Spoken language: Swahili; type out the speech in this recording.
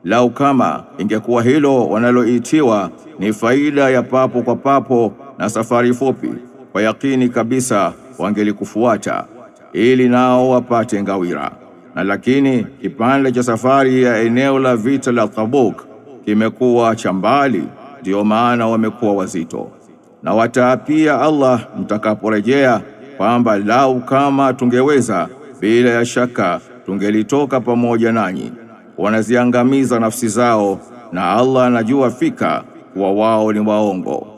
lau kama ingekuwa hilo wanaloitiwa ni faida ya papo kwa papo na safari fupi, kwa yakini kabisa wangelikufuata ili nao wapate ngawira. Na lakini kipande cha safari ya eneo la vita la Tabuk kimekuwa cha mbali, ndio maana wamekuwa wazito. Na wataapia Allah mtakaporejea kwamba lau kama tungeweza, bila ya shaka tungelitoka pamoja nanyi. Wanaziangamiza nafsi zao, na Allah anajua fika kuwa wao ni waongo.